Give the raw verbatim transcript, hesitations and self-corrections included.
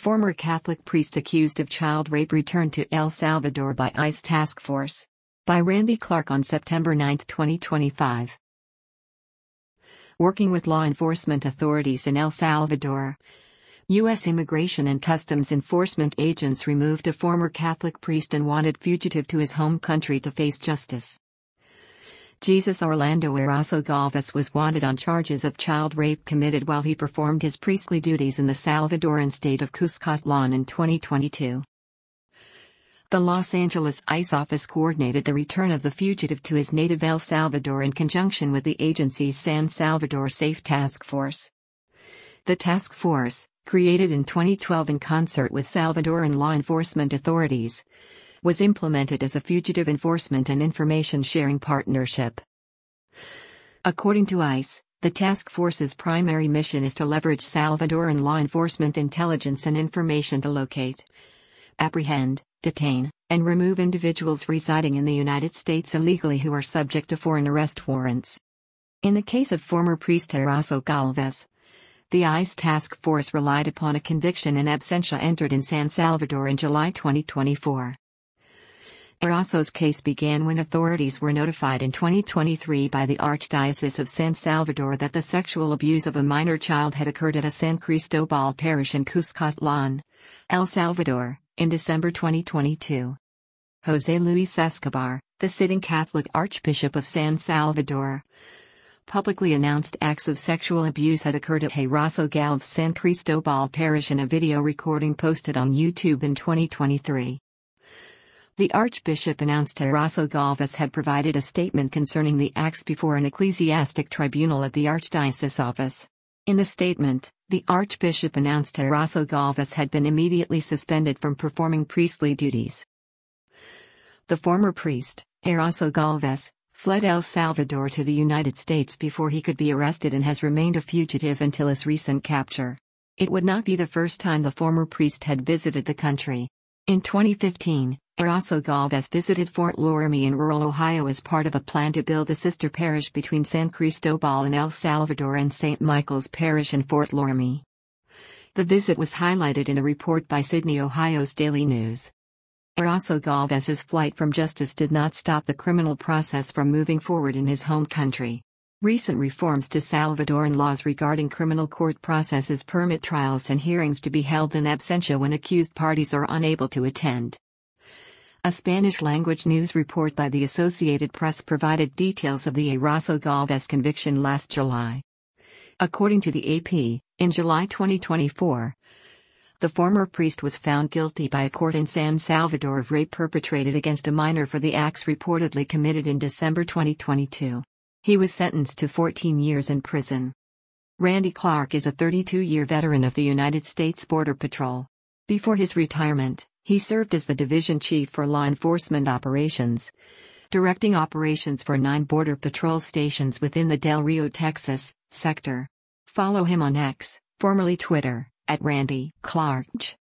Former Catholic priest accused of child rape returned to El Salvador by ICE task force. By Randy Clark on September ninth, twenty twenty-five. Working with law enforcement authorities in El Salvador, U S Immigration and Customs Enforcement agents removed a former Catholic priest and wanted fugitive to his home country to face justice. Jesus Orlando Eraso Galvez was wanted on charges of child rape committed while he performed his priestly duties in the Salvadoran state of Cuscatlán in twenty twenty-two. The Los Angeles ICE office coordinated the return of the fugitive to his native El Salvador in conjunction with the agency's San Salvador Safe Task Force. The task force, created in twenty twelve in concert with Salvadoran law enforcement authorities, was implemented as a fugitive enforcement and information sharing partnership. According to ICE, the task force's primary mission is to leverage Salvadoran law enforcement intelligence and information to locate, apprehend, detain, and remove individuals residing in the United States illegally who are subject to foreign arrest warrants. In the case of former priest Eraso Galvez, the ICE task force relied upon a conviction in absentia entered in San Salvador in July twenty twenty-four. Eraso's case began when authorities were notified in twenty twenty-three by the Archdiocese of San Salvador that the sexual abuse of a minor child had occurred at a San Cristobal parish in Cuscatlán, El Salvador, in December twenty twenty-two. José Luis Escobar, the sitting Catholic Archbishop of San Salvador, publicly announced acts of sexual abuse had occurred at Eraso Galvez's San Cristobal parish in a video recording posted on YouTube in twenty twenty-three. The Archbishop announced Eraso Galvez had provided a statement concerning the acts before an ecclesiastic tribunal at the Archdiocese office. In the statement, the Archbishop announced Eraso Galvez had been immediately suspended from performing priestly duties. The former priest, Eraso Galvez, fled El Salvador to the United States before he could be arrested and has remained a fugitive until his recent capture. It would not be the first time the former priest had visited the country. In twenty fifteen, Eraso Galvez visited Fort Loramie in rural Ohio as part of a plan to build a sister parish between San Cristobal in El Salvador and Saint Michael's Parish in Fort Loramie. The visit was highlighted in a report by Sydney, Ohio's Daily News. Eraso Galvez's flight from justice did not stop the criminal process from moving forward in his home country. Recent reforms to Salvadoran laws regarding criminal court processes permit trials and hearings to be held in absentia when accused parties are unable to attend. A Spanish-language news report by the Associated Press provided details of the Eraso Galvez conviction last July. According to the A P, in July twenty twenty-four, the former priest was found guilty by a court in San Salvador of rape perpetrated against a minor for the acts reportedly committed in December twenty twenty-two. He was sentenced to fourteen years in prison. Randy Clark is a thirty-two-year veteran of the United States Border Patrol. Before his retirement, he served as the division chief for law enforcement operations, directing operations for nine Border Patrol stations within the Del Rio, Texas, sector. Follow him on X, formerly Twitter, at Randy Clark.